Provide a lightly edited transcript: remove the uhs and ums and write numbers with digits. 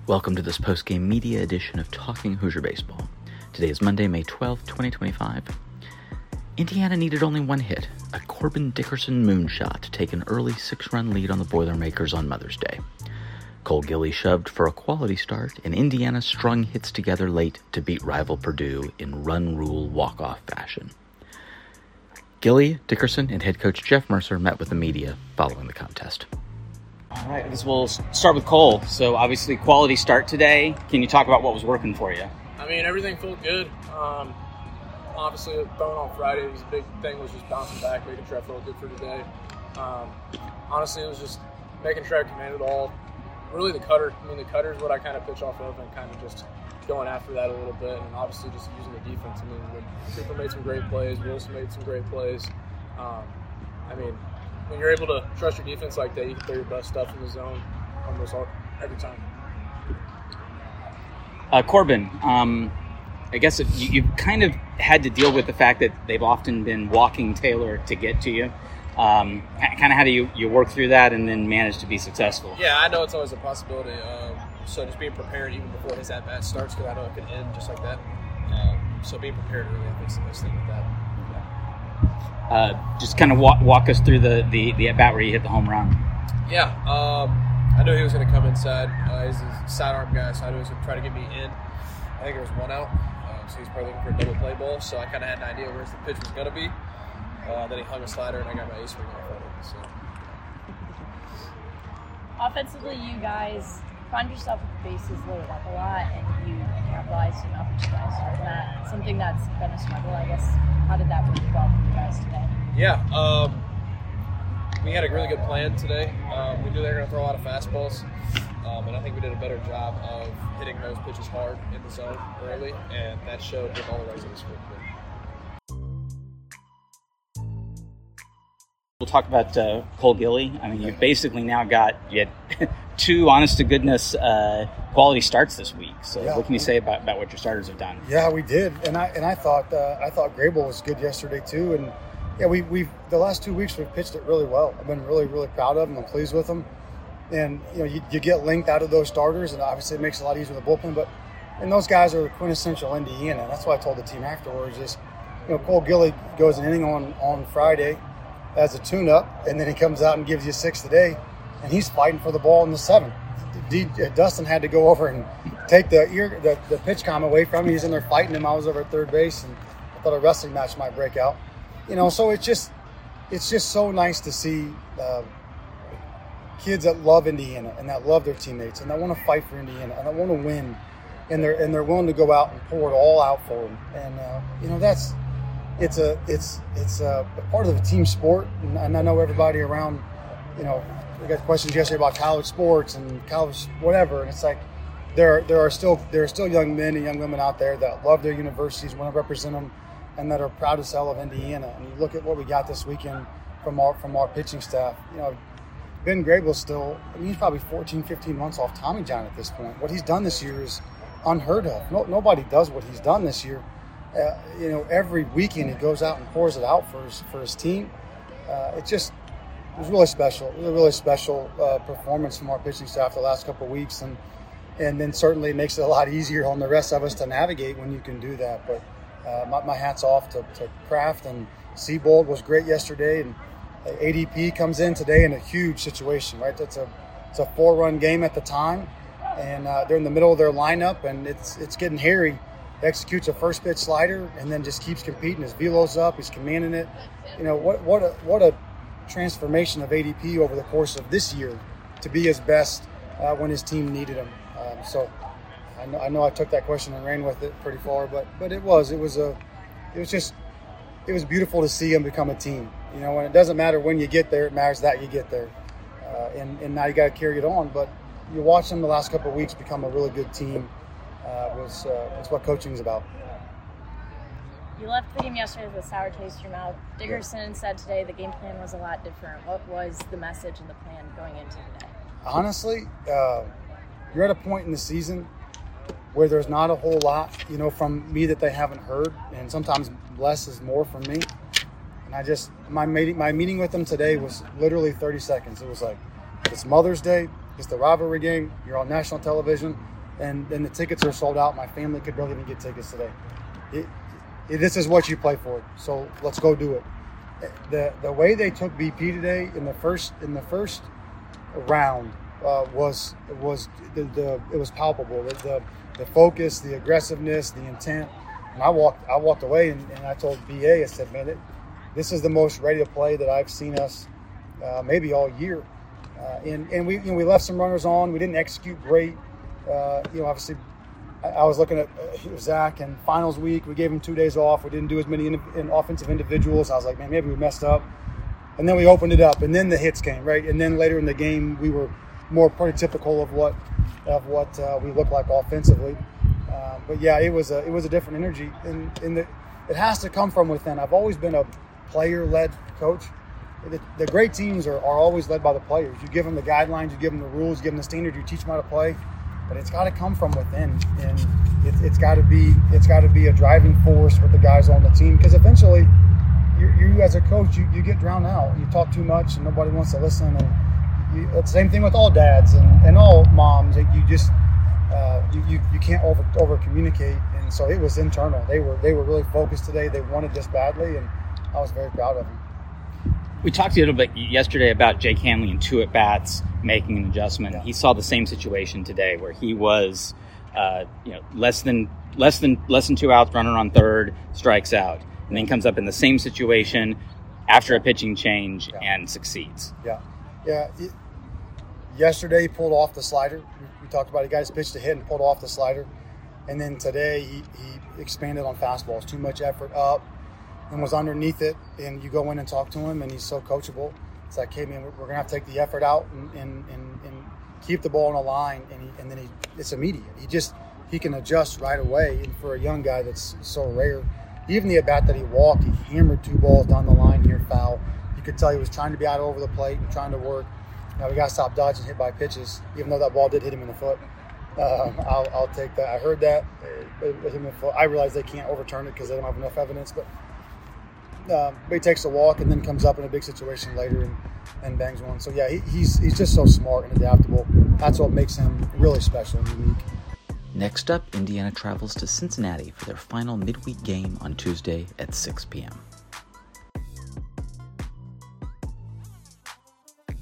Welcome to this post-game media edition of Talking Hoosier Baseball. Today is Monday, May 12th, 2025. Indiana needed only one hit, a Corbin Dickerson moonshot to take an early 6-run lead on the Boilermakers on Mother's Day. Cole Gilly shoved for a quality start, and Indiana strung hits together late to beat rival Purdue in run-rule walk-off fashion. Gilly, Dickerson, and head coach Jeff Mercer met with the media following the contest. All right, I guess we'll start with Cole. So obviously quality start today. Can you talk about what was working for you? I mean, everything felt good. Obviously, throwing on Friday was a big thing, was just bouncing back, making sure I felt good for today. Honestly, it was just making sure I commanded all. Really the cutter. I mean, the cutter is what I kind of pitch off of and kind of just going after that a little bit. And obviously just using the defense. I mean, Cooper made some great plays. Wilson made some great plays. I mean, when you're able to trust your defense like that, you can throw your best stuff in the zone almost every time. Corbin, I guess you kind of had to deal with the fact that they've often been walking Taylor to get to you. Kind of how do you work through that and then manage to be successful? Yeah, I know it's always a possibility. So just being prepared even before his at-bat starts, because I know it could end just like that. So being prepared really, I think, is the best thing with that. Just kind of walk us through the at-bat where you hit the home run. Yeah, I knew he was going to come inside. He's a sidearm guy, so I knew he was going to try to get me in. I think there was one out, so he's probably looking for a double play ball. So I kind of had an idea where the pitch was going to be. Then he hung a slider, and I got my ace ring off of it. So. Offensively, you guys find yourself with the bases loaded up a lot, and you capitalized enough to guys on that. Something that's been a struggle, I guess. How did that work well for you guys today? Yeah, we had a really good plan today. We knew they were going to throw a lot of fastballs, and I think we did a better job of hitting those pitches hard in the zone early, and that showed with all the runs that we scored. We'll talk about Cole Gilly. I mean, you've basically now got two honest-to-goodness quality starts this week. So what can you say about what your starters have done? Yeah, we did, and I thought Grable was good yesterday too. And yeah, we've the last 2 weeks we've pitched it really well. I've been really proud of them. I'm pleased with them. And you get length out of those starters, and obviously it makes it a lot easier with the bullpen. And those guys are quintessential Indiana. That's what I told the team afterwards. Is Cole Gilly goes an inning on Friday as a tune-up, and then he comes out and gives you 6 today, and he's fighting for the ball in the 7th. Dustin had to go over and take the pitch com away from him. He's in there fighting him. I was over at third base, and I thought a wrestling match might break out. So it's just so nice to see kids that love Indiana and that love their teammates and that want to fight for Indiana and that want to win, and they're willing to go out and pour it all out for them. And that's. It's a part of the team sport, and I know everybody around, we got questions yesterday about college sports and college whatever, and it's like there are still young men and young women out there that love their universities, want to represent them, and that are proud as hell of Indiana. And you look at what we got this weekend from our pitching staff. Ben Grable still, he's probably 14, 15 months off Tommy John at this point. What he's done this year is unheard of. Nobody does what he's done this year. Every weekend he goes out and pours it out for his team. It was really special. It was a really special performance from our pitching staff the last couple of weeks, and then certainly it makes it a lot easier on the rest of us to navigate when you can do that. But my hat's off to Kraft, and Seabold was great yesterday, and ADP comes in today in a huge situation, right? It's a 4-run game at the time, and they're in the middle of their lineup, and it's getting hairy. Executes a first pitch slider and then just keeps competing. His velo's up. He's commanding it. What a transformation of ADP over the course of this year to be his best when his team needed him. So I know I took that question and ran with it pretty far, but it was beautiful to see him become a team. And it doesn't matter when you get there; it matters that you get there. And now you got to carry it on. But you watch them the last couple of weeks become a really good team. It's what coaching is about. You left the game yesterday with a sour taste in your mouth. Dickerson said today the game plan was a lot different. What was the message and the plan going into today? Honestly, you're at a point in the season where there's not a whole lot, from me that they haven't heard, and sometimes less is more from me. And my meeting with them today was literally 30 seconds. It was like, it's Mother's Day, it's the rivalry game, you're on national television. and the tickets are sold out. My family could barely even get tickets today. This is what you play for, so let's go do it. The way they took BP today in the first round was palpable. The focus, the aggressiveness, the intent. And I walked away and I told BA, I said, man, this is the most ready to play that I've seen us maybe all year. And we left some runners on. We didn't execute great. Obviously, I was looking at Zach and finals week. We gave him 2 days off. We didn't do as many in offensive individuals. I was like, man, maybe we messed up. And then we opened it up, and then the hits came, right? And then later in the game, we were more prototypical of what we look like offensively. But yeah, it was a different energy, and it has to come from within. I've always been a player-led coach. The great teams are always led by the players. You give them the guidelines, you give them the rules, you give them the standard, you teach them how to play. But it's got to come from within, and it's got to be a driving force with the guys on the team. Because eventually, you as a coach, you get drowned out. You talk too much, and nobody wants to listen. And it's the same thing with all dads and all moms. You just you can't over communicate, and so it was internal. They were really focused today. They wanted this badly, and I was very proud of them. We talked a little bit yesterday about Jake Hanley and 2 at-bats making an adjustment. Yeah. He saw the same situation today where he was, less than 2 outs, runner on third, strikes out, and then comes up in the same situation after a pitching change and succeeds. Yeah. Yesterday he pulled off the slider. We talked about it. Guys pitched a hit and pulled off the slider, and then today he expanded on fastballs. Too much effort up. And was underneath it, and you go in and talk to him, and he's so coachable. It's like, hey man, we're gonna have to take the effort out and keep the ball on the line, and then it's immediate. He can adjust right away. And for a young guy that's so rare, even the at bat that he walked, he hammered 2 balls down the line here foul. You could tell he was trying to be out over the plate and trying to work. Now we gotta stop dodging hit by pitches, even though that ball did hit him in the foot. I'll take that. I heard that. It hit him in the foot. I realize they can't overturn it because they don't have enough evidence, but he takes a walk and then comes up in a big situation later and bangs one. So yeah, he's just so smart and adaptable. That's what makes him really special and unique. Next up, Indiana travels to Cincinnati for their final midweek game on Tuesday at 6 p.m.